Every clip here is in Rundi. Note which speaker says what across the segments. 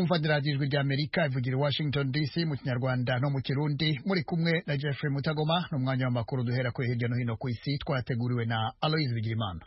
Speaker 1: mwumva ni radiyo ijwi ry'Amerika ivugira i Washington DC mu kinyarwanda no mu kirundi, muri kumwe na Jeffrey Mutagoma. N'umwanya w'amakuru duhera kuri hirya no hino ku isi, twateguriwe na Aloys Bigirimana.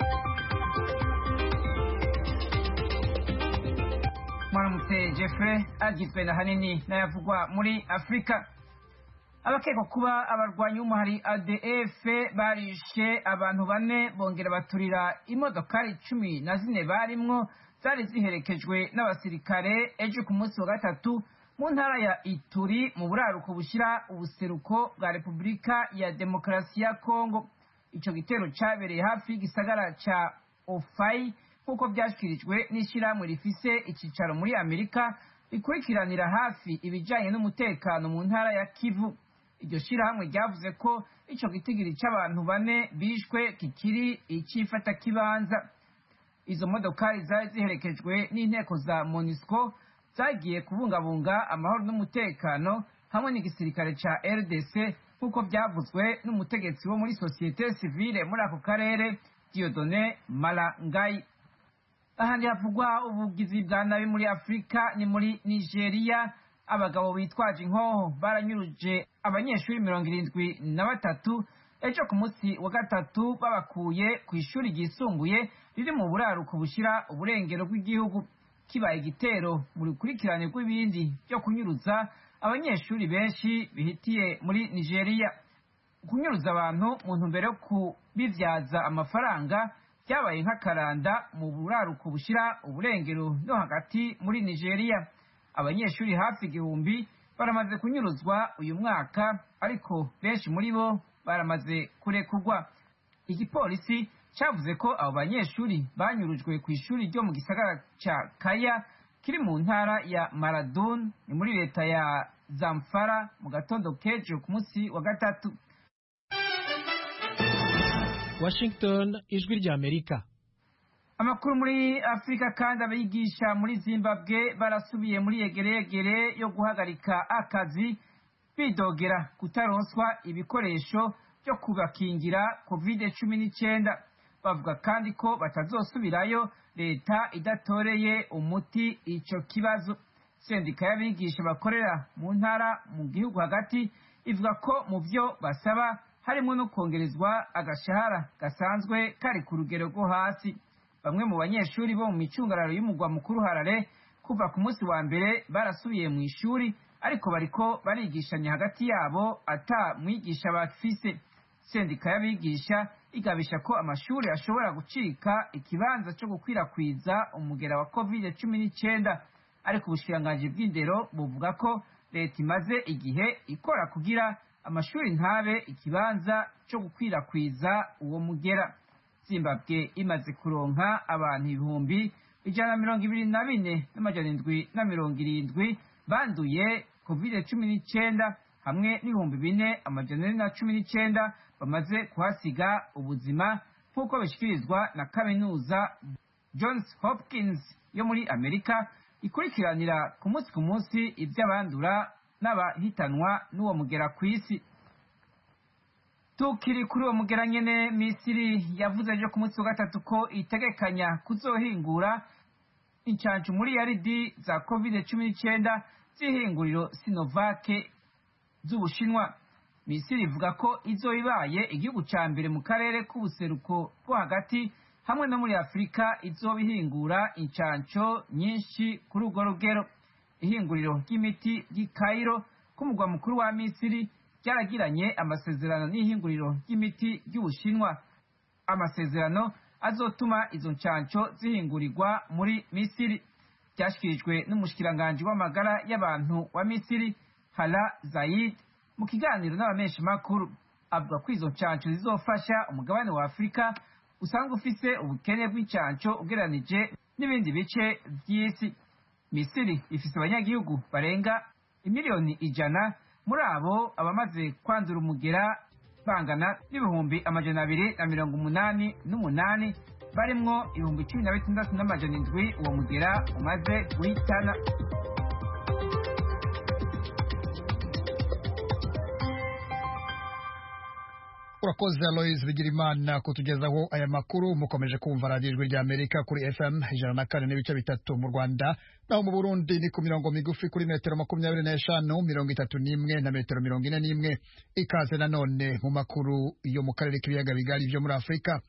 Speaker 2: Mwaramutse Jeffrey, agizwe na hanini n'ayavugwa muri Afrika. Abakekwa kuba abarwanyi b'umuhari ADF barishe abantu 4 bongera baturira imodokari 14 barimwo zari ziherekejwe n'abasirikare ejo ku munsi wa gatatu mu ntara ya Ituri mu buraruko bushira ubuseruko bwa Repubulika ya Demokarasi ya Kongo. Ico gitero cabereye hafi y'igisagara ca Ofai kuko byashyikirijwe n'ishyirahamwe rifise icicaro muri Amerika rikurikiranira hafi ibijanye n'umutekano mu ntara ya Kivu. Iryo shyirahamwe ryavuze ko ico gitigiri c'abantu 4 bishwe kikiri icifata kibanza. Izo modokari zari ziherekejwe n'inteko za MONUSCO zagiye kubungabunga amahoro n'umutekano hamwe n'igisirikare ca RDC kuko byavuzwe n'umutegetsi wo muri societe civile muri ako karere Dieudonné Malangai. Ahandi havugwa ubugizi bwa nabi muri Afrika ni muri Nigeria. Abagabo bitwaje inkoho baranyuruje abanyeshuri 73 ejo ku munsi wa gatatu babakuye ku ishuri ryisumbuye riri mu buraruko bushira uburengero bw'igihugu. Kibaye igitero mu rukurikirane rw'ibindi byo kunyuruza abanyeshuri benshi bihitiye muri Nigeria. Kunyuruza abantu mu ntumbero yo kubivyaza amafaranga byabaye nk'akaranda mu buraruko bushira uburengero no hagati muri Nigeria. Abanyeshuri hafi 1000 baramaze kunyuruzwa uyu mwaka, ariko benshi muri bo baramaze kurekurwa. Igipolisi cyavuze ko abo banyeshuri banyurujwe ku ishuri ryo mu gisagara ca Kaya kiri mu ntara ya Maradun ni muri leta ya Zamfara mu gatondo kejo ku munsi wa gatatu.
Speaker 3: Washington, ijwi ry'Amerika.
Speaker 2: Amakuru muri Afrika kandi abigisha muri Zimbabwe barasubiye muri yegeregere yo guhagarika akazi bidogera kutaronswa ibikoresho byo kubakingira COVID-19. Bavuga kandi ko batazosubirayo leta idatoreye umuti ico kibazo. Sendika y'abigisha bakorera mu ntara mu gihugu hagati ivuga ko mu byo basaba harimo no kongerezwa agashahara gasanzwe kari ku rugero rwo hasi. Bamwe mu banyeshuri bo mu micungararo y'umugwa mukuru Harare kuva ku munsi wa mbere barasubiye mu ishuri, ariko bariko barigishanya hagati yabo ata mwigisha bafise. Sendika y'abigisha igabisha ko amashuri ashobora gucika ikibanza cyo gukwirakwiza umugera wa COVID-19, ariko ubushikiranganji bw'indero buvuga ko leta imaze igihe ikora kugira amashuri ntabe ikibanza cyo gukwirakwiza uwo mugera. Zimbabwe imaze kuronka abantu 124,770 banduye COVID-19 hamwe n'4,419 bamaze kuhasiga ubuzima, nk'uko bishikirizwa na kaminuza Johns Hopkins yo muri Amerika ikurikiranira ku munsi iby'abandura n'abahitanwa n'uwo mugera ku isi. Tukiri kuri uwo mugera nyene, Misiri yavuze ejo ku munsi wa gatatu ko itegekanya kuzohingura incancu muri yaridi za COVID-19 z'ihinguriro Sinovac z'Ubushinwa. Misiri ivuga ko izobibaye igihugu ca mbere mu karere k'ubuseruko bwo hagati hamwe no muri Afrika izobihingura incanco nyinshi kuri urwo rugero. Ihinguriro ry'imiti ry'i Cairo ku mugwa mukuru wa Misiri ryaragiranye amasezerano n'ihinguriro ry'imiti ry'Ubushinwa. Amasezerano azotuma izo ncanco zihingurirwa muri Misiri. Byashyikirijwe n'umushikiranganji w'amagara y'abantu wa Misiri Hala Zaid mu kiganiro n'abamenshi makuru. Avuga ko izo ncanco zizofasha umugabane wa Afrika usanzwe ufise ubukene bw'incanco ugereranije n'ibindi bice by'isi. Misiri ifise abanyagihugu barenga 1,000,000, muri abo abamaze kwandura umugera bangana n'288,000 barimwo 16,700 uwo mugera umaze guhitana.
Speaker 1: urakoze Aloys Bigirimana kutugezaho aya makuru. Mukomeje kumva Radio Ijwi ry'Amerika kuri FM 104.3 mu Rwanda, naho mu Burundi ni ku mirongo migufi kuri metero 25, 31 na metero 41. Ikaze nanone mu makuru yo mu karere k'ibiyaga bigari byo muri Afrika.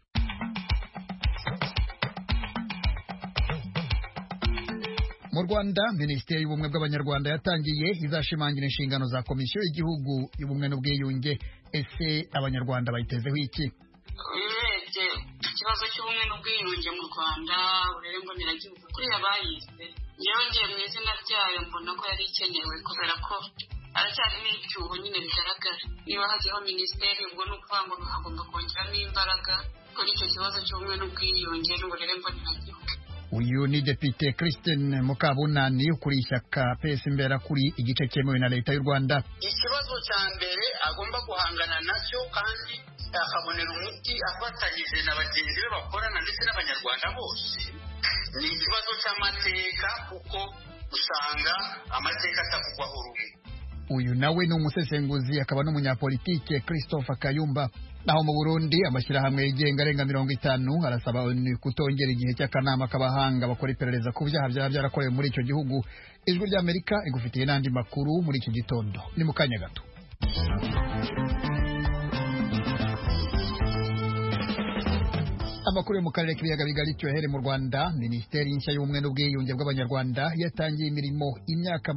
Speaker 1: Mu Rwanda, Minisiteri y'Ubumwe bw'Abanyarwanda yatangiye izashimangira inshingano za Komisiyo y'Igihugu y'Ubumwe n'Ubwiyunge. Ese Abanyarwanda bayitezeho iki?
Speaker 4: Urebye ikibazo cy'ubumwe n'ubwiyunge mu Rwanda, uburere mboneragihugu kuri abayise, yewe ngiye mu izina ryayo mbona ko yari ikenewe kubera ko aracyarimo icyuho nyine bigaragara. Niba hagiyeho minisiteri, ubwo ni ukuvuga ngo hagomba kongeramo imbaraga kuri icyo kibazo cy'ubumwe n'ubwiyunge n'uburere mboneragihugu.
Speaker 1: Uyu ni Depite Christine Mukabunani ukuri ishyaka PS Imbera kuri igice cyemewe na Leta y'u Rwanda.
Speaker 5: Ikibazo cya mbere agomba guhangana nacyo kandi akabonera umuti afatanyije na bagenzi be bakorana ndetse n'Abanyarwanda bose, ni ikibazo cy'amateka, kuko usanga amateka atavugwaho rumwe.
Speaker 1: Uyu nawe ni umusesenguzi akaba n'umunyapolitike Christopher Kayumba. Naho mu Burundi, amashyirahamwe yigenga arenga 50 arasaba kutongera igihe cy'akanama k'abahanga bakora iperereza ku byaha byaba byarakorewe muri icyo gihugu. Ijwi ry'Amerika igufitiye n'andi makuru muri iki gitondo. Ni mu kanya gato. Amakuru yo mu karere k'ibiyaga bigari cyohere mu Rwanda. Minisiteri nshya y'Ubumwe n'Ubwiyunge bw'Abanyarwanda yatangiye imirimo imyaka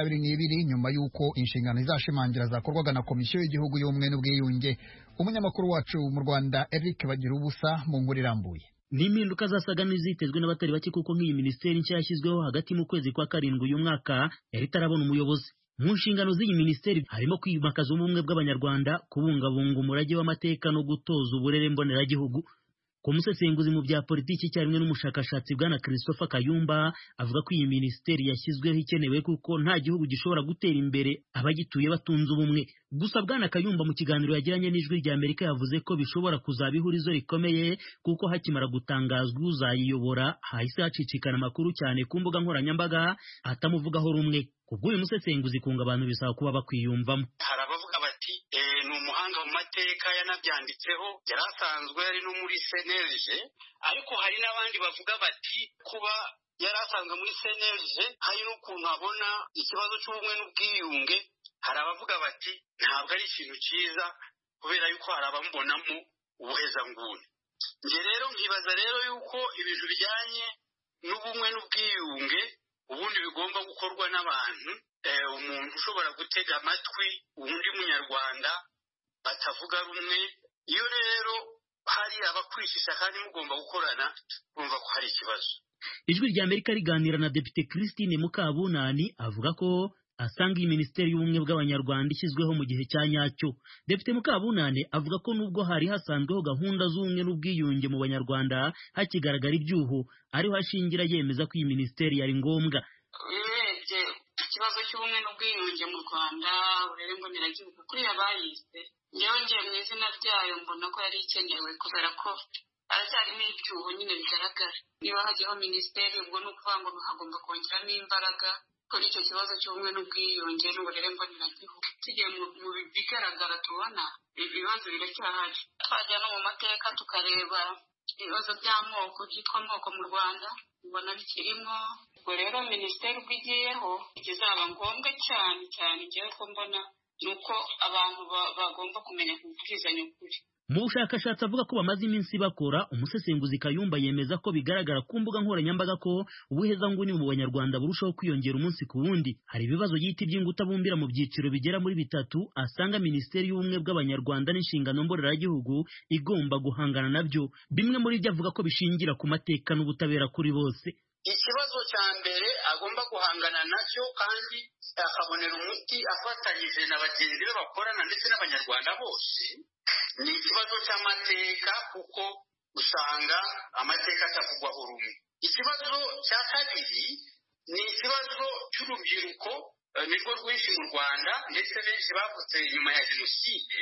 Speaker 1: 22 nyuma y'uko inshingano izashimangira zakorwaga na Komisiyo y'Igihugu y'Ubumwe n'Ubwiyunge. Umunyamakuru wacu mu Rwanda Eric Bagirubusa mu nkuru irambuye.
Speaker 6: Ni impinduka zasaga n'izitezwe n'abatari bake kuko nk'iyi minisiteri nshya yashyizweho hagati mu kwezi kwa 7 uyu mwaka yari itarabona umuyobozi. Mu nshingano z'iyi minisiteri harimo kwimakaza ubumwe bw'Abanyarwanda, kubungabunga umurage w'amateka no gutoza uburere mboneragihugu. Ku musesenguzi mu bya politiki cyarimwe n'umushakashatsi bwana Christopher Kayumba avuga ko iyi minisiteri yashyizweho ikenewe kuko nta gihugu gishobora gutera imbere abagituye batunze ubumwe. Gusa bwana Kayumba mu kiganiro yagiranye n'Ijwi ry'Amerika yavuze ko bishobora kuzaba ihurizo rikomeye kuko hakimara gutangazwa uzayiyobora hahise hacicikana amakuru cyane ku mbuga nkoranyambaga atamuvugaho rumwe. Kubw'uyu musesenguzi kunga abantu bisaba kuba bakwiyumvamo.
Speaker 5: Harabavuga bati ni umuhanga mu mateka yanabyanditseho, yari asanzwe ari no muri CNLG, ariko hari n'abandi bavuga bati kuba yari asanzwe muri CNLG hari n'ukuntu abona ikibazo cy'ubumwe n'ubwiyunge. Hari abavuga bati ntabwo ari ikintu cyiza kubera yuko hari abamubonamo ubuhezanguni. Nge rero nkibaza rero yuko ibintu bijyanye n'ubumwe n'ubwiyunge ubundi bigomba gukorwa n'abantu, umuntu ushobora gutega amatwi undi munyarwanda batavuga rumwe. Iyo rero hari abakwishisha kandi mugomba gukorana, urumva ko hari ikibazo.
Speaker 6: Ijwi ry'Amerika riganira na Depite Christine Mukabunani avuga ko asanga iyi minisiteri y'ubumwe bw'Abanyarwanda ishyizweho mu gihe cya nyacyo. Depite Mukabunani avuga ko nubwo hari hasanzweho gahunda z'ubumwe n'ubwiyunge mu Banyarwanda hakigaragara ibyuho, ariho ashingira yemeza ko iyi minisiteri yari ngombwa.
Speaker 4: Urebye ikibazo cy'ubumwe n'ubwiyunge mu Rwanda, uburere mboneragihugu kuri abayise, yewe ngiye mu izina ryayo mbona ko yari ikenewe kubera ko aracyarimo icyuho nyine bigaragara. Niba hagiyeho minisiteri, ubwo ni ukuvuga ngo hagomba kongeramo imbaraga kuri icyo kibazo cy'ubumwe n'ubwiyunge n'uburere mboneragihugu. Tugiye mu bigaragara tubona ibibazo biracyahari. Twajya no mu mateka tukareba ibibazo by'amoko, byitwa amoko mu Rwanda, ubona bikirimo. Ubwo rero minisiteri ubwo igiyeho ikizaba ngombwa cyane cyane igihe ko mbona ni uko abantu bagomba kumenya kubwizanya ukuri.
Speaker 6: Mu bushakashatsi avuga ko bamaze iminsi bakora, umusesenguzi Kayumba yemeza ko bigaragara ku mbuga nkoranyambaga ko ubuhezanguni mu Banyarwanda burushaho kwiyongera umunsi ku wundi. Hari ibibazo y'iti by'inguta bumbira mu byiciro bigera muri 3 asanga minisiteri y'ubumwe bw'Abanyarwanda n'inshingano mboneragihugu igomba guhangana nabyo. Bimwe muri byo avuga ko bishingira ku mateka n'ubutabera kuri bose.
Speaker 5: Ikibazo cya mbere agomba guhangana nacyo kandi akabonera umuti afatanyije na bagenzi be bakorana ndetse n'Abanyarwanda bose, ni ikibazo cy'amateka, kuko usanga amateka atavugwaho rumwe. Ikibazo cya kabiri ni ikibazo cy'urubyiruko, nirwo rwinshi mu Rwanda ndetse benshi bavutse nyuma ya Jenoside,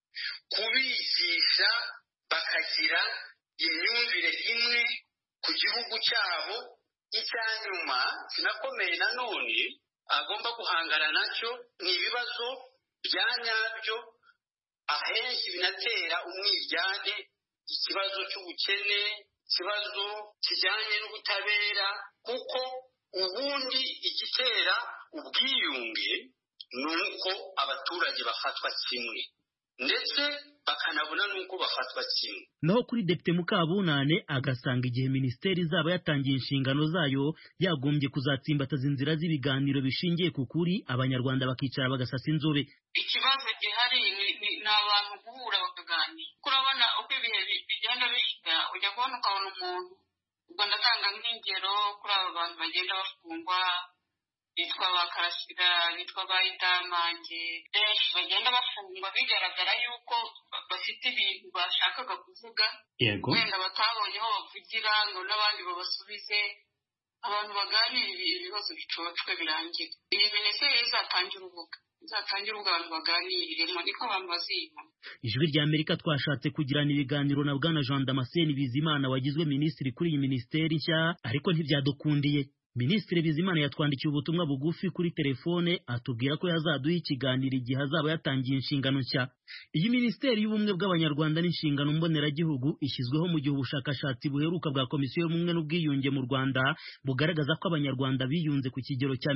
Speaker 5: kubigisha bakagira imyumvire imwe ku gihugu cyabo. Icyanyuma kinakomeye nanone agomba guhangana nacyo ni ibibazo bya nyabyo ahenshi binatera umwiryane, ikibazo cy'ubukene, ikibazo kijyanye n'ubutabera, kuko ubundi igitera ubwiyunge ni uko abaturage bafatwa kimwe ndetse bakanabona n'uko bafatwa kimwe.
Speaker 6: Naho kuri Depite Mukabunane agasanga igihe minisiteri izaba yatangiye inshingano zayo yagombye kuzatsimbataza inzira z'ibiganiro bishingiye ku kuri, abanyarwanda bakicara bagasasa inzobe.
Speaker 4: Ikibazo gihari ni abantu guhura bakaganira. Kurabona uko ibihe bigenda bishira, ujya kubona ukabona umuntu, ubwo ndatanga nk'ingero kuri aba bantu bagenda bafungwa, bitwa ba Karasira, bitwa ba Idamange, benshi bagenda bafungwa bigaragara yuko bafite ibintu bashakaga kuvuga, wenda batabonye aho bavugira ngo n'abandi babasubize, abantu baganira ibibazo bicocwe birangira. Iyi minisiteri izatangira urubuga abantu baganiriremo, niko abantu bazibona.
Speaker 6: Ijwi rya Amerika twashatse kugirana ibiganiro na Bwana Jean Damascene Bizimana wagizwe minisitiri kuri iyi minisiteri nshya, ariko ntibyadukundiye. Minisitiri Bizimana yatwandikiye ubutumwa bugufi kuri telefone atubwira ko yazaduha ikiganiro igihe azaba yatangiye inshingano nshya. Iyi minisiteri y'ubumwe bw'abanyarwanda n'inshingano mboneragihugu ishyizweho mu gihe ubushakashatsi buheruka bwa Komisiyo y'Ubumwe n'Ubwiyunge mu Rwanda bugaragaza ko abanyarwanda biyunze ku kigero cya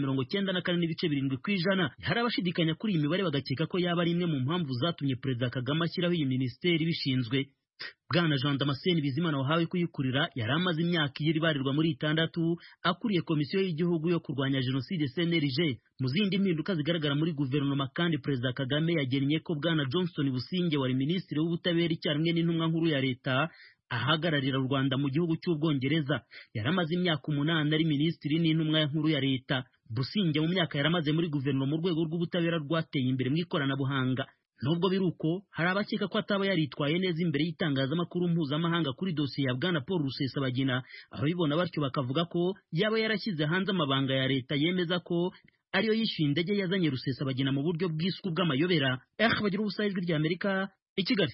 Speaker 6: 94.7%. Hari abashidikanya kuri iyi mibare bagakeka ko yaba ari imwe mu mpamvu zatumye Perezida Kagame ashyiraho iyi minisiteri bishinzwe. Bwana Jean Damascene Bizimana wahawe kuyikurira yari amaze imyaka ibarirwa muri 6 akuriye Komisiyo y'Igihugu yo kurwanya Jenoside CNLG. Mu zindi mpinduka zigaragara muri guverinoma kandi Perezida Kagame yagennye ko Bwana Johnston Businge wari minisitiri w'ubutabera icyarimwe n'intumwa nkuru ya leta ahagararira u Rwanda mu gihugu cy'Ubwongereza. Yari amaze imyaka 8 ari minisitiri n'intumwa nkuru ya leta. Businge mu myaka yaramaze muri guverinoma mu rwego rw'ubutabera rwateye imbere mu ikoranabuhanga. Nubwo biruko hari abakeka ko ataba yaritwaye neza imbere y'itangazamakuru mpuzamahanga kuri dosiye ya Bwana Paul Rusesabagina, ababibona batyo bakavuga ko yaba yarashyize hanze amabanga ya leta yemeza ko ariyo yishyuye indege yazanye Rusesabagina mu buryo bw'isuku bw'amayobera. Bagira ubusa Ijwi rya Amerika i Kigali.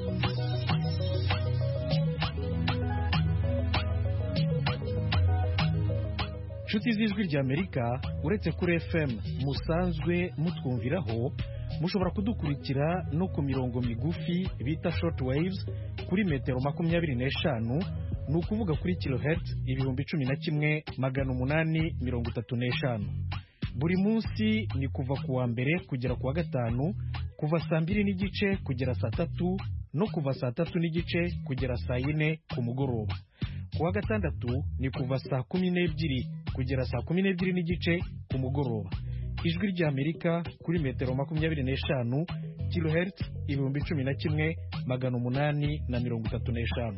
Speaker 3: Inshuti z'Ijwi rya Amerika, uretse kuri FM musanzwe mutwumviraho, mushobora kudukurikira no ku mirongo migufi bita short waves kuri metero 25, ni ukuvuga kuri kilohertz 11,835. Buri munsi ni kuva ku wa mbere kugera ku wa gatanu, kuva saa 2:30 kugera saa 3 no kuva saa 3:30 kugera saa 4 ku mugoroba. Ku wa gatandatu ni kuva saa 12 kugera saa 12:30 ku mugoroba. Ijwi rya Amerika kuri metero 25 kilohertz 11,835.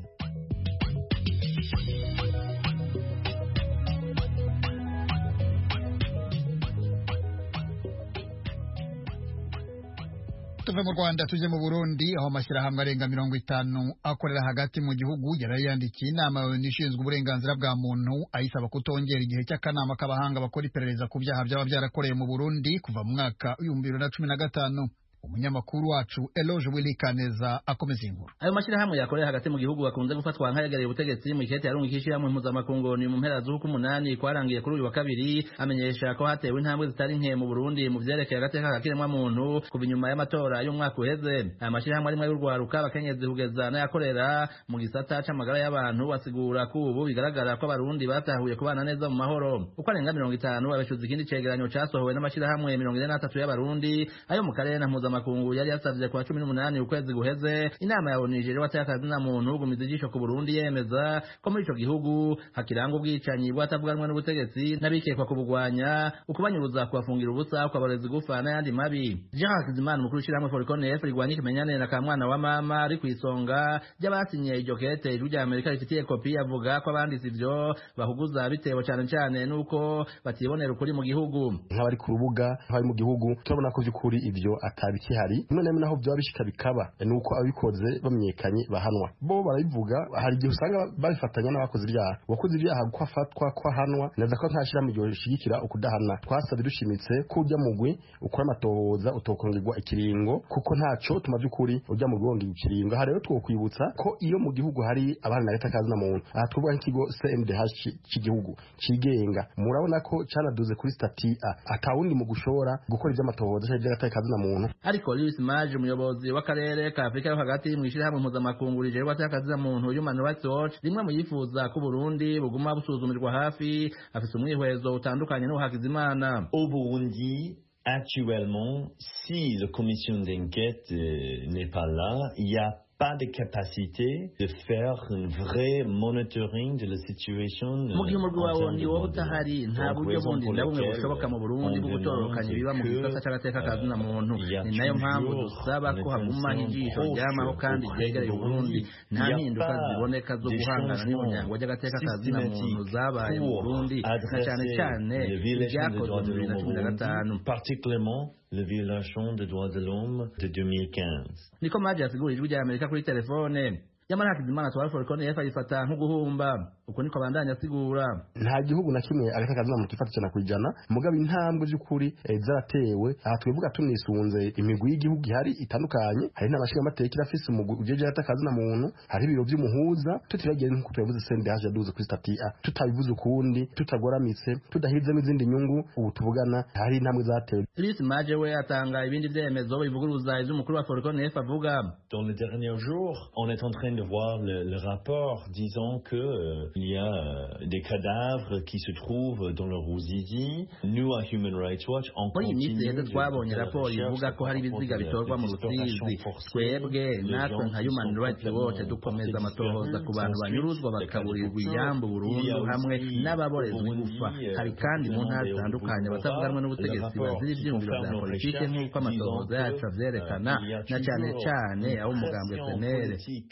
Speaker 1: Tuve mu Rwanda tuje mu Burundi, aho amashyirahamwe arenga 50 akorera hagati mu gihugu yarayandikiye inama nishinzwe uburenganzira bwa muntu ayisaba kutongera igihe cy'akanama k'abahanga bakora iperereza ku byaha byaba byarakoreye mu Burundi kuva mu mwaka 2015. Umunyamakuru wacu Eloge Wilikaneza akomeza inkuru.
Speaker 7: Ayo mashyirahamwe yakorera hagati mu gihugu bakunze gufatwa nk'ayegereye ubutegetsi mu ikete yarungikishije mu mpuzamakungu ni mu mpera z'uku 8 kwarangiye kuri uyu wa kabiri, amenyesha ko hatewe intambwe zitari nke mu Burundi mu vyerekeye agateka kakiremwa muntu kuva inyuma y'amatora y'umwaka uheze. Aya mashyirahamwe arimwe y'urwaruka abakenyezi kugeza n'ayakorera mu gisata c'amagara y'abantu basigura ko ubu bigaragara ko abarundi batahuye kubana neza mu mahoro. Uko arenga 50 abashuza ikindi cegeranyo casohowe n'amashyirahamwe 43 y'abarundi ayo mu karere na makungu yari yasavye kwa 18 ukwezi guheze inama ya Nigeria watakaza na muntu gumiza ijisho ku Burundi yemeza ko muri ico gihugu hakiranga ubwicanyi bwatavuganwa n'ubutegetsi n'abikekwa kubugwanya ukubanyuruza kubafungira ubusa kwa barezi gufana yandi mabi. Jean Kizimana mukuru w'ishyirahamwe Forconef rigwanya ikimenyane na kamwana wa mama ari kwisonga ry'abasinye iryo kete Ijwi rya Amerika rifitiye kopi avuga ko abanditsi ivyo bahuguza bitewe cyane nuko batibonera ukuri mu gihugu.
Speaker 8: Nk'abari ku rubuga hari mu gihugu turabona ko by'ukuri ivyo atabikihari none naho byaba bishika bikaba nuko abikoze bamenyekanye bahanwa. Bo barabivuga hari igihe usanga babifatanya n'abakoze ibyaha, wakoze ibyaha ko afatwa ko ahanwa neza ko ntashira mu gihe shigikira ukudahana. Twasabye dushimitse ko ujya mugwi ukora amatohoza utokongerwa ikiringo kuko ntaco tuma by'ukuri ujya mu rwongi ikiringo. Aha rero twokwibutsa ko iyo mu gihugu hari abana na leta kazi na muntu aha tuvuga nk'ikigo CNDH cy'igihugu cigenga, murabona ko cyanaduze kuri stati A atawundi mu gushora gukora iby'amatohoza cyangwa iby'agateka kazi na muntu.
Speaker 7: ariko Louis Mage umuyobozi w'akarere ka Afrika yo hagati mu ishirahamwe mpuzamakungu rijewe atakaza muntu Human Rights Watch rimwe mu yifuza ko Burundi buguma busuzumirwa hafi afise umwihwezo utandukanye no Hakizimana.
Speaker 9: Au Burundi actuellement, si la commission d'enquête n'est pas là, il y a pas de capacité de faire un vrai monitoring de la situation.
Speaker 7: Mu gihe umurwi wawe ni wowe utahari nta buryo bundi na bumwe bushoboka mu Burundi bwo gutororokanya ibiba mu gisata c'agateka kazina muntu. Ni nayo mpamvu dusaba ko haguma ijisho ryamaho kandi ryegereye Burundi nta mpinduka ziboneka zo guhangana n'umuryango w'agateka kazina muntu zabaye mu Burundi na cyane cyane ibyakozwe mu 2015
Speaker 9: particulièrement la violation des droits de l'homme de 2015.
Speaker 7: Niko Mage yasigura ijwi rya Amerika kuri telefone. Yamara Hakizimana twari ko nefa yifata nko guhumba uko niko bandanya asigura.
Speaker 8: Nta gihugu na kimwe agatakaza mu kifata cyana kwijana mugabe intambwe z'ukuri zaratewe aha twivuga tunisunze imigwi y'igihugu ihari itandukanye hari n'abashinga amateka irafise umugwi ujeje atakaza na muntu hari ibiro by'umuhuza tutiragiye nko twavuze CNDH yaduze kuri statia tutabivuze ukundi tutagoramitse tudahizemo izindi nyungu ubu tuvugana hari intambwe zatewe.
Speaker 7: Louis Mage we atanga ibindi byemezo bivuguruza ivy'umukuru wa Forcon nefa avuga.
Speaker 9: Dans les derniers jours, on est en train de voir le rapport disant que il y a des cadavres qui se trouvent dans le Ruzizi. Nous à Human Rights Watch on continue de
Speaker 7: twabonye raporo ivuga ko hari ibiziga bitorwa mu Rusizi. Twebwe natwe nka Human Rights Watch dukomeza amatohoza ku bantu banyuruzwa bakaburirwa ijambo Burundi hamwe n'ababorezwe gufa. Hari kandi mu ntara zitandukanye batavuganwa n'ubutegetsi bazira ibyumviro bya politike nk'uko amatohoza yacu avyerekana na cyane cyane aho umugambwe FNL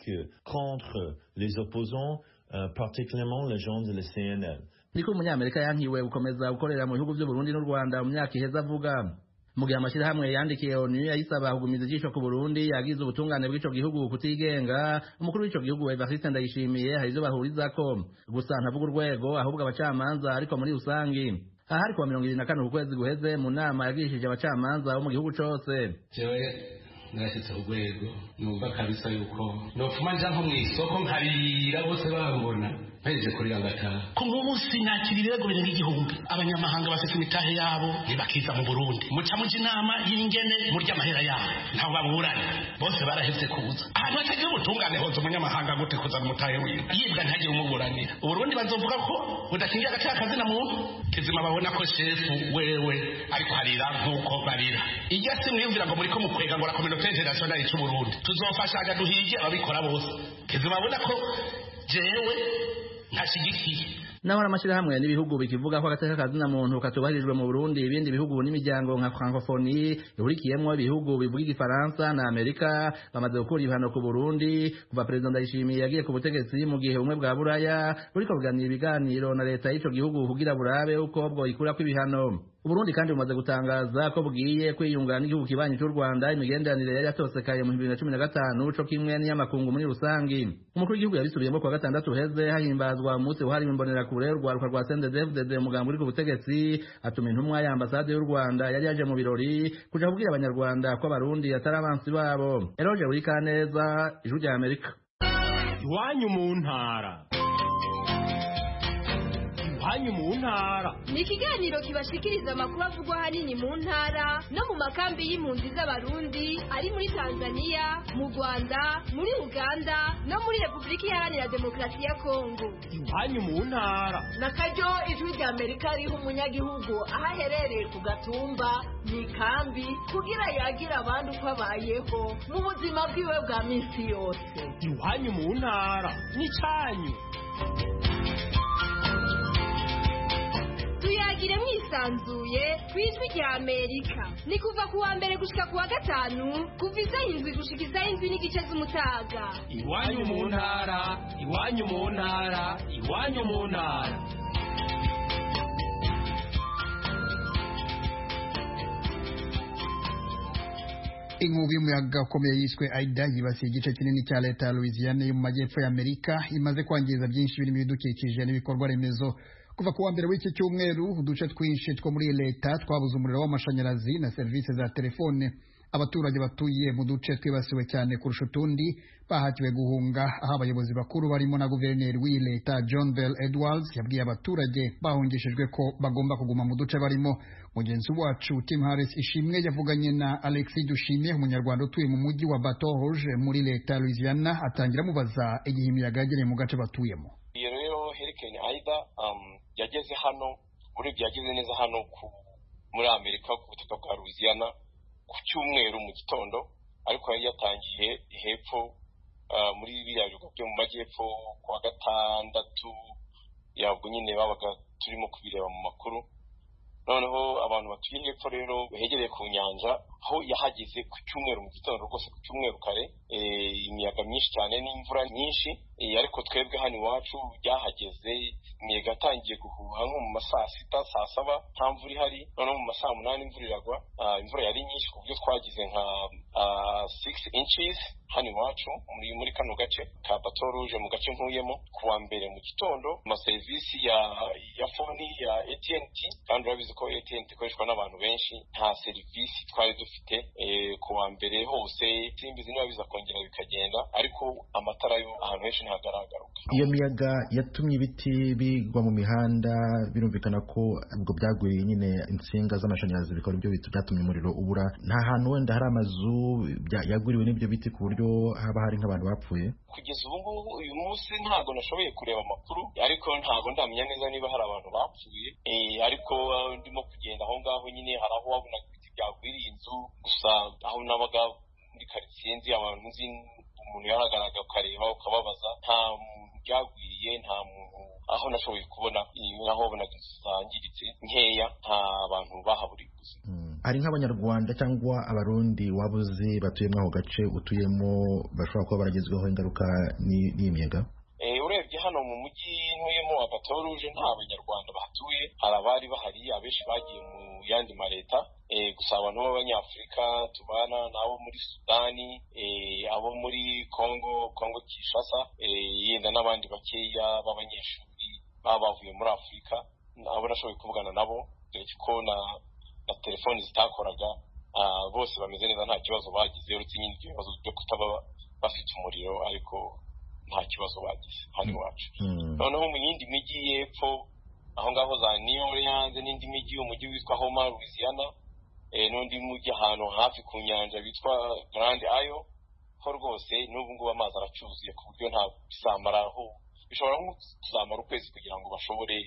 Speaker 9: contre les opposants, particulièrement les gens de la CNL.
Speaker 7: Niko umunyamerika yankiwe gukomeza gukorera mu bihugu by'u Burundi n'u Rwanda mu myaka iheze avuga. Mu gihe amashyirahamwe yandikiye ONU yayisaba kugumiza ijisho ku Burundi yagize ubutungane bw'ico gihugu kutigenga, umukuru w'ico gihugu Evariste Ndayishimiye hari ivyo bahurizako gusa ntavuga urwego ahubwo abacamanza ariko muri rusangi. Aha ariko 24 ukwezi guheze mu nama yagishije abacamanza bo mu gihugu cose.
Speaker 10: Narashitse urwego numva kabisa yuko nopfuma nja nko mw'isoko nkarira bose bambona mpejeje kurira ngataha ku munsi nakira ibirego birenga igihumbi abanyamahanga bafite imitahe yabo ntibakiza mu Burundi muca muja inama y'ingene murya amahera yabo ntaho baburana bose barahevye kuza ahantu hatagira ubutungane hoza umunyamahanga gute kuzana umutahe wiwe yibwa ntagire umuburanira Uburundi bazovuga ko budakingira agaciro kazina muntu kizima babona ko shefu wewe ariko harira nk'uko barira ijya si mwiyumvira ngo muriko mukwega ngo la communauté internationale y'u Burundi tuzofashaga duhije ababikora bose kizima babona ko jewe ntashigikiye.
Speaker 7: Naho amashyirahamwe n'ibihugu bikivuga ko agateka kazina muntu katubahirijwe mu Burundi ibindi bihugu n'imiryango nka Francophonie ihurikiyemwo ibihugu bivuga igifaransa na Amerika bamaze gukura ibihano ku Burundi kuva President Ndayishimiye yagiye ku butegetsi mu gihe umwe bwa Buraya buriko buganira ibiganiro na leta y'ico gihugu kugira burabe uko bwo ikurako ibihano. Uburundi kandi bumaze gutangaza ko bugiye kwiyunga n'igihugu kibanyi cy'u Rwanda imigenderanire yari yatosekaye mu 2015 co kimwe n'iyamakungu muri rusangi. Umukuru w'igihugu yabisubiyemo kwa gatandatu heze hahimbazwa umunsi wahariwe imbonerakure urwaruka rwa CNDD-FDD umugambi uri ku butegetsi atuma intumwa ya ambasade y'u Rwanda yari yaje mu birori kuja kubwira abanyarwanda ko abarundi atari abansi babo. Eroge Urikaneza, Ijwi rya Amerika.
Speaker 11: Iwanyu mu ntara. Iwanyu mu ntara
Speaker 12: ni ikiganiro kibashikiriza amakuru avugwa hanini mu ntara no mu makambi y'impunzi z'abarundi ari muri Tanzania, mu Rwanda, muri Uganda no muri Repubulika Iharanira Demokarasi ya Kongo.
Speaker 11: Iwanyu mu ntara
Speaker 13: na karyo Ijwi rya Amerika riha umunyagihugu aho aherereye ku gatumba mu ikambi kugira yagira abandi uko abayeho mu buzima bwiwe bwa minsi yose.
Speaker 11: Iwanyu mu ntara ni cyanyu.
Speaker 12: Tuyagire mwisanzuye ku Ijwi rya Amerika ni kuva ku wa mbere gushika ku wa gatanu kuva isaha 7 gushika isaha 7 n'igice z'umutaga.
Speaker 11: Iwanyu mu ntara, iwanyu mu ntara, iwanyu mu ntara.
Speaker 1: Inkubi y'umuyaga ukomeye yiswe Aida yibasiye igice kinini cya leta ya Louisiana yo mu majyepfo ya Amerika imaze kwangiza byinshi birimo ibidukikije n'ibikorwa remezo. Kuva ku wa mbere w'iki cyumweru uduce twinshi two muri leta twabuze umuriro w'amashanyarazi na serivisi za telefone. Abaturage batuye mu duce twibasiwe cyane kurusha utundi bahatiwe guhunga, aho abayobozi bakuru barimo na guverineri w'iyi leta John Bell Edwards yabwiye abaturage bahungishijwe ko bagomba kuguma mu duce barimo. mugenzi wacu Tim Harris Ishimwe yavuganye na Alexis Dushimiye umunyarwanda utuye mu mujyi wa Baton Rouge muri leta ya Louisiana atangira amubaza igihe imiyaga yagereye mu gace batuyemo.
Speaker 14: Iyo rero Hurricane Ida yageze hano yageze neza hano muri Amerika ku butaka bwa Louisiana ku cyumweru mu gitondo, ariko yari yatangiye hepfo muri biriya bigo byo mu majyepfo ku wa gatandatu yabwo nyine babaga turimo kubireba mu makuru. Noneho abantu batuye hepfo rero begereye ku nyanja aho yahageze ku cyumweru mu gitondo rwose ku cyumweru kare, imiyaga myinshi cyane n'imvura nyinshi, ariko twebwe hano iwacu byahageze imiyaga yatangiye guhuha nko mu masaa 6 saa 7 nta mvura ihari. Noneho mu masaa 8 imvura iragwa, imvura yari nyinshi ku buryo twagize nka 6 inches hano iwacu muri kano gace ka Baton Rouge mu gace ntuyemo. Kuwa mbere mu gitondo amaserivisi ya phone ya AT&T, kandi urabizi ko AT&T ikoreshwa n'abantu benshi, nta serivisi twari dufite kuwa mbere hose. Simbizi niba biza kongera bikagenda, ariko amatara yo ahantu henshi ntagaragaruka.
Speaker 15: Iyo miyaga yatumye ibiti bigwa mu mihanda, birumvikana ko ubwo byaguye nyine insinga z'amashanyarazi bikora ibyo bitu byatumye umuriro ubura. Nta hantu wenda hari amazu yaguriwe n'ibyo biti ku buryo haba hari nk'abantu bapfuye?
Speaker 14: Kugeza ubu ngubu uyu munsi ntabwo nashoboye kureba amakuru, ariko ntabwo ndamenya neza niba hari abantu bapfuye, ariko ndimo kugenda aho ngaho nyine hari aho wabona ibiti byagwiriye inzu. Gusa aho nabaga muri karitsiye nzi abantu nzi, umuntu yaragaragaye ukareba ukababaza, nta muntu byagwiriye, nta muntu aho nashoboye kubona aho wabonaga inzu zangiritse nkeya, nta bantu bahaburiye ubuzima.
Speaker 15: Hari nk'abanyarwanda cyangwa abarundi wabuze batuye muri ako gace utuyemo bashobora kuba baragezweho ingaruka n'imiyaga?
Speaker 14: Urebye hano mu mujyi ntuyemo wa Baton Rouge nta banyarwanda bahatuye, hari abari bahari, abenshi bagiye mu yandi maleta. Gusa abantu b'abanyafurika tubana nabo muri Sudani, abo muri Congo Kinshasa, yenda n'abandi bakeya b'abanyeshuri bavuye muri Afurika, abo nashoboye kuvugana nabo, dore ko na telefoni zitakoraga, bose bameze neza, nta kibazo bagize, uretse nyine ibibazo byo kutaba bafite umuriro, ariko nta kibazo bagize hano iwacu. Noneho mu yindi mijyi y'epfo aho ngaho za New Orleans n'indi mijyi, umujyi witwa Houma Louisiana, n'undi mujyi ahantu hafi ku nyanja witwa Grand Isle, ho rwose n'ubu ngubu amazi aracyuzuye ku buryo nta bizamaraho, bishobora nko kuzamara ukwezi kugira ngo bashobore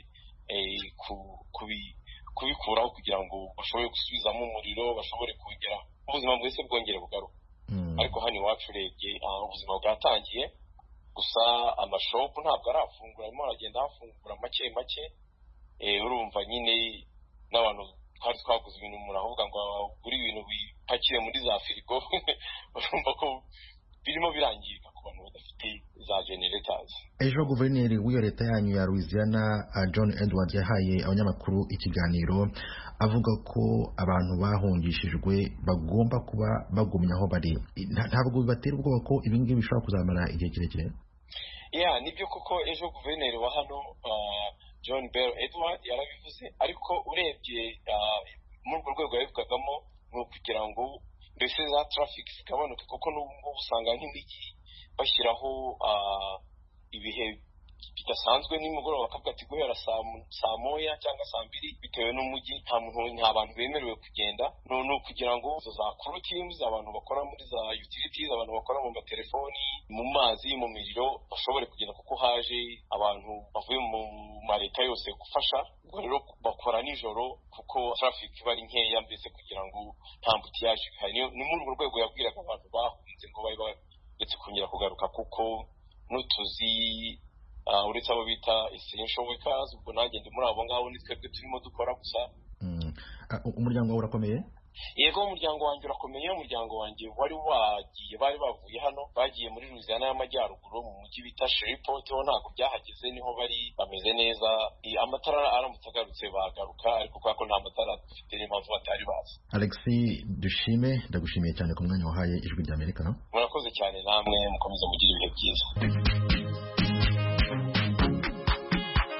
Speaker 14: kubikuraho, kugira ngo bashobore gusubizamo umuriro, bashobore kongera ubuzima bwese bwongere bugaruka. Ariko hano iwacu urebye ubuzima bwatangiye, gusa amashopu ntabwo arafungura, arimo aragenda hafungura make make. Urumva nyine n'abantu twari twaguze ibintu, umuntu avuga ngo ugure ibintu bipakire muri za firigo, urumva ko birimo birangirika ku bantu badafite za generators.
Speaker 15: Ejo guverineri w'iyo leta yanyu ya Louisiana John Edwards yahaye abanyamakuru ikiganiro avuga ko abantu bahungishijwe bagomba kuba bagumye aho bari. Ntabwo bibatera ubwoba ko ibi ngibi bishobora kuzamara igihe kirekire?
Speaker 14: Nibyo koko ejo guverineri wa hano John Bell Edwards yarabivuze, ariko urebye muri urwo rwego yabivugagamo ni ukugira ngo mbese za traffic zigabanuke, kuko n'ubu usanga nk'imijyi bashyiraho ibihe bidasanzwe nimugoroba, bakavuga ati guhera saa moya cyangwa saa 2, bitewe n'umujyi nta bantu bemerewe kugenda. ni ukugira ngo izo za crew teams, abantu bakora muri za utilities, abantu bakora mu matelefoni, mu mazi, mu miriro, bashobore kugenda, kuko haje abantu bavuye mu maleta yose gufasha. Ubwo rero bakora nijoro kuko traffic iba ari nkeya, mbese kugira ngo nta mbutiyaje bihari. Ni muri urwo rwego yabwiraga abantu bahunze ngo babe baretse kongera kugaruka, kuko n'utuzi uretse abo bita essential workers, ubwo nanjye ndi muri abo ngabo, ni twebwe turimo dukora gusa.
Speaker 15: Umuryango wawe urakomeye?
Speaker 14: Yego, umuryango wanjye urakomeye. Umuryango wanjye bari bavuye hano, bagiye muri Louisiana y'amajyaruguru mu mujyi bita Shreveport, ho ntabwo byahageze, niho bari bameze neza. Amatara aramutse agarutse bagaruka, ariko kubera ko nta matara dufite niyo mpamvu batari bazi.
Speaker 15: Alexis Dushime, ndagushimiye cyane ku mwanya wahaye Ijwi ry'Amerika.
Speaker 14: Murakoze cyane, namwe mukomeza mugira ibihe byiza.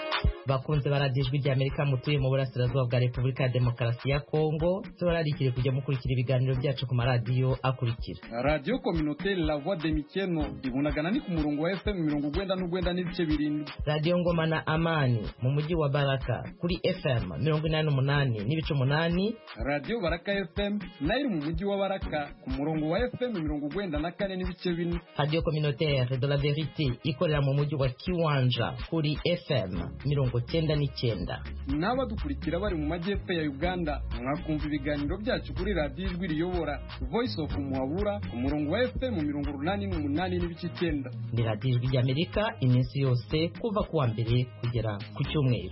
Speaker 16: bakunze baradijwe rya Amerika mutuye mu burasirazuba bwa Repubulika ya Demokarasi ya Kongo turarikire kujya mukurikira ibiganiro byacu ku maradiyo akurikira
Speaker 17: Radio Communautaire La Voix de Mikeno ibunagana ni ku murongo wa FM 99 n'ibice birindwi.
Speaker 16: Radio Ngoma na Amani mu mujyi wa Baraka kuri FM 88 n'ibice 8.
Speaker 17: Radio Baraka FM nayo mu mujyi wa Baraka ku murongo wa FM 94 n'ibice 4.
Speaker 16: Radio Communautaire de la Vérité ikorera mu mujyi wa Kiwanja kuri FM 99.
Speaker 17: N'abadukurikira bari mu majyepfo ya Uganda mwakumva ibiganiro byacu kuri Radio Ijwi Riyobora Voice of Muhabura ku murongo wa FM 88 n'ibice 9.
Speaker 16: Ni Radio Ijwi ry'Amerika iminsi yose kuva kuwa mbere kugera ku cyumweru.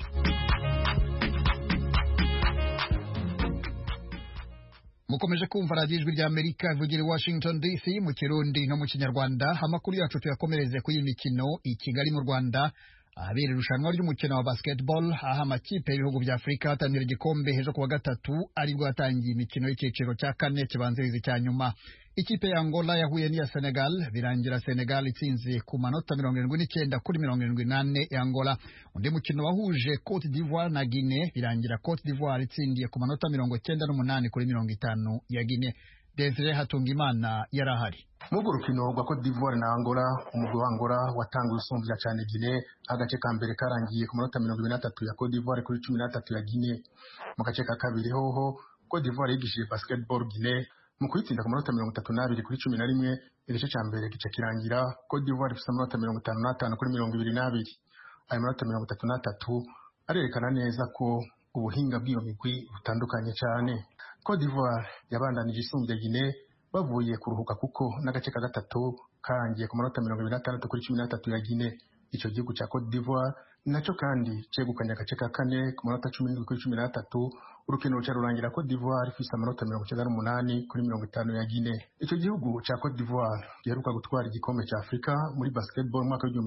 Speaker 1: Mukomeje kumva Radio Ijwi ry'Amerika ivugira i Washington DC mu Kirundi no mu Kinyarwanda. Amakuru yacu tuyakomereze ku y'imikino i Kigali mu Rwanda. Ahabera irushanwa ry'umukino wa basketball aho amakipe y'ibihugu bya Afurika ahatanira igikombe ejo kuwa gatatu aribwo yatangiye imikino y'icyiciro cya kane kibanziriza icya nyuma. Ikipe ya Angola yahuye n'iya Senegal birangira Senegal itsinze ku manota 79 kuri 78 ya Angola. Undi mukino wahuje Cote d'Ivoire na Guinea birangira Cote d'Ivoire itsindiye ku manota 98 kuri 50 ya Guinea. Desire Hatungimana yarahari.
Speaker 18: Mugo rukino rwa Cote d'Ivoire na Angola umugwi wa Angola watanguye usumbya cyane Guinea agace ka mbere karangiye ku manota 23 ya Cote d'Ivoire kuri 13 ya Guinea. Mu gace ka kabiri hoho Cote d'Ivoire yigishije basketball Guinea mu kuyitsinda ku manota 32 kuri 11. Igice cya mbere gice kirangira Cote d'Ivoire ifite amanota 55 kuri 22. Ayo manota 33 arerekana neza ko ubuhinga bw'iyo migwi butandukanye cyane. Cote d'Ivoire yabandanije isumbya Guinea bavuye kuruhuka kuko n'agace ka gatatu karangiye ku manota 26 kuri 13 ya Guinea. Icyo gihugu cya Cote d'Ivoire nacyo kandi cyegukanye agace ka kane ku manota 17 kuri 13. Urukino rurangira Cote d'Ivoire ifite amanota 98 kuri 50 ya Guinea. Icyo gihugu cya Cote d'Ivoire giheruka gutwara igikombe cya Afurika muri basketball mu mwaka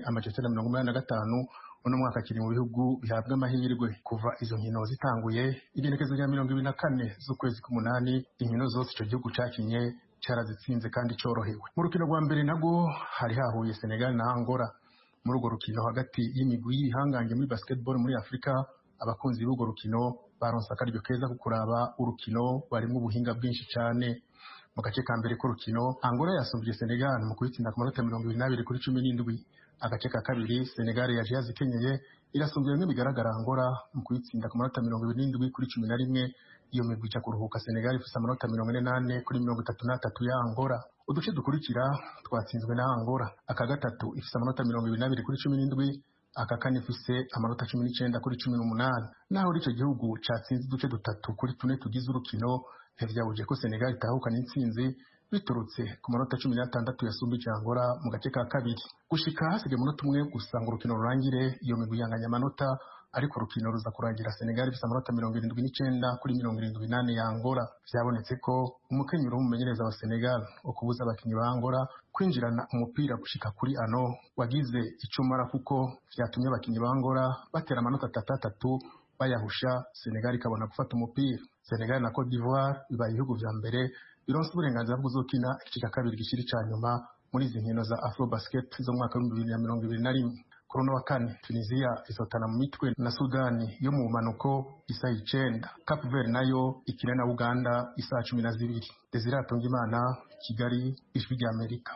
Speaker 18: w'1985. Uno mwaka kiri mu bihugu bihabwa amahirwe kuva izo nkino zitanguye igenekezo rya 24 z'ukwezi k'umunani. Inkino zose icyo gihugu cyakinye cyarazitsinze kandi cyorohewe. Mu rukino rwa mbere nabwo hari hahuye Senegal na Angola. Muri urwo rukino hagati y'imigwi y'ibihangange muri basketball muri Afurika abakunzi b'urwo rukino baronse akaryo keza ko kuraba urukino barimo ubuhinga bwinshi cyane. Mu gace ka mbere k'urukino Angola yasumbye Senegal mu kuyitsinda ku manota 22 kuri 17. Agace ka kabiri Senegal yaje yazikenyeye irasumbye bimwe bigaragara Angola mu kuyitsinda ku manota 27 kuri 11. Iyo migwi ica kuruhuka Senegal ifite amanota 48 kuri 33 ya Angola. Uduce dukurikira twatsinzwe na Angola. Aka gatatu ifite amanota 22 kuri 17. Aka kane ifite amanota 19 kuri 18. Naho icyo gihugu cyatsinze uduce dutatu kuri tune tugize urukino ntivyabuje ko Senegal itahukana intsinzi biturutse ku manota 16 yasumbije Angola mu gace ka kabiri. Gushika hasigaye umunota umwe gusa ngo urukino rurangire iyo migwi yanganya amanota, ariko urukino ruza kurangira Senegal ifite amanota 79 kuri 78 ya Angola. Vyabonetse ko umukenyero w'umumenyereza wa Senegal okubuza abakinyi ba Angola kwinjirana umupira gushika kuri ano wagize icumara kuko vyatumye abakinyi ba Angola batera amanota 3 bayahusha Senegal ikabona gufata umupira. Senegal na Cote d'Ivoire bibaye ibihugu vya mbere bironse uburenganzira bwo kuzokina igice cya kabiri gishiri cya nyuma muri izi nkino za Afrobasket zo mu mwaka wa 2021. Kuri uno wa kane Tunisia izotana mu mitwe na Sudani yo mu manuko isaha 9. Cape Verde nayo ikina na Uganda isaha 12. Desire Hatungimana, Kigali, Ijwi ry'Amerika.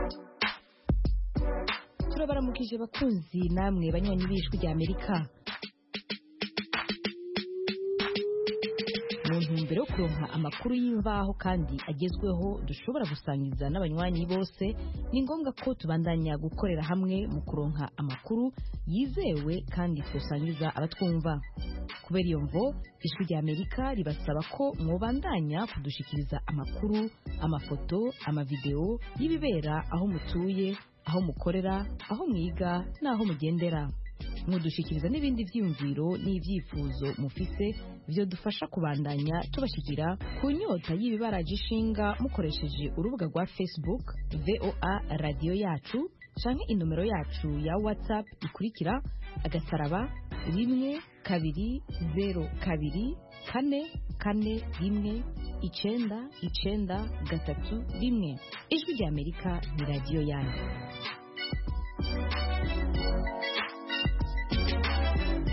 Speaker 19: Turabaramukije bakunzi namwe banywanyi b'Ijwi ry'Amerika. Mbere yo kuronka amakuru y'imvaho kandi agezweho dushobora gusangiza n'abanywanyi bose, ni ngombwa ko tubandanya gukorera hamwe mu kuronka amakuru yizewe kandi twosangiza abatwumva. Kubera iyo mvo Ijwi ry'Amerika ribasaba ko mwobandanya kudushikiriza amakuru, amafoto, amavideo y'ibibera aho mutuye, aho mukorera, aho mwiga n'aho mugendera. Mudushikiriza n'ibindi vyiyumviro n'ivyifuzo mufise byo dufasha kubandanya tubashikira ku nyota y'ibibaraje ishinga mukoresheje urubuga rwa Facebook VOA Radio Yacu canke inomero yacu ya WhatsApp ikurikira *12024419931. Ijwi ry'Amerika ni radio yanyu.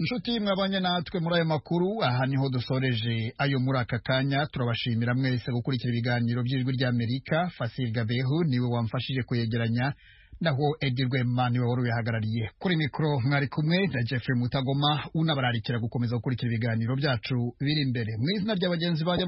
Speaker 1: inshuti mwabanye natwe muri ayo makuru aha niho dusoreje ayo muri aka kanya. Turabashimira mwese gukurikira ibiganiro by'ijwi ry'Amerika. Fasil Gabehu niwe wamfashije kuyegeranya, naho Edi Rwema niwe wari ubihagarariye. Kuri mikoro mwari kumwe na Jeffrey Mutagoma, unabararikira gukomeza gukurikira ibiganiro byacu biri imbere. Mu izina ry'abagenzi banjye